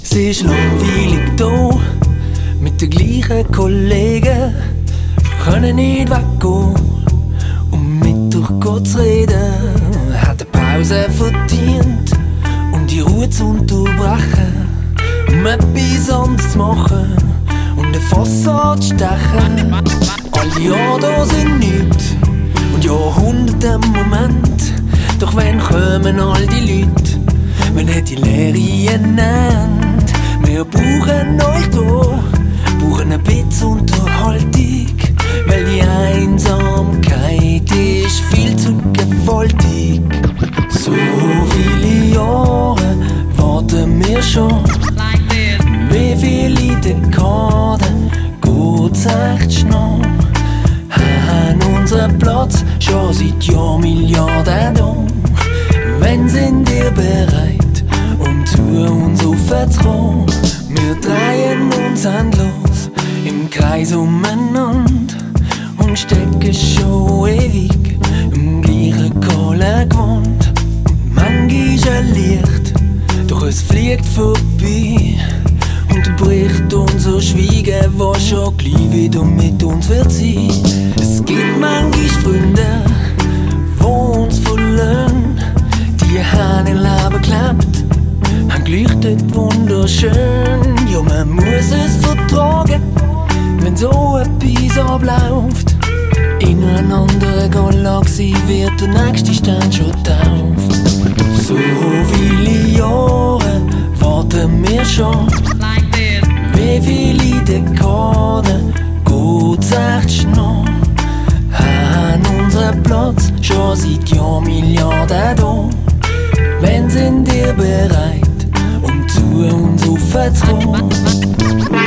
Es ist langweilig da, mit den gleichen Kollegen, können nicht weggehen, um Mittag zu reden. Hat eine Pause verdient, um die Ruhe zu unterbrechen, um etwas anderes zu machen und eine Fassade zu stechen. Alle Jahre da sind nichts und Jahrhunderte im Moment. Doch wann kommen all die Leute, wenn hat die Leere ein Ende? Wir brauchen euch da, brauchen ein bisschen Unterhaltung, weil die Einsamkeit ist viel zu gewaltig. So viele Jahre warten wir schon, wie viele Dekaden geht's echt noch? Haben unseren Platz schon seit Jahrmilliarden da. Wenn sind ihr bereit, um zu uns aufzukommen? Wir drehen uns endlos im Kreis umeinander und stecken schon ewig im gleichen Kohle gewohnt. Manchmal ist ein Licht, doch es fliegt vorbei und bricht unser Schweigen, was schon gleich wieder mit uns wird sein. Es gibt manchmal Freunde, die uns verlassen, die haben ihr Leben gelebt, haben geleuchtet wunderschön. Ja, man muss es vertragen, wenn so etwas abläuft. In einer anderen Galaxie wird der nächste Stern schon tauft. So viele Jahre warten wir schon, wie viele Dekaden geht's echt noch? Haben unseren Platz schon seit Jahrmilliarden da. Wenn sind ihr bereit, um zu uns aufzukommen?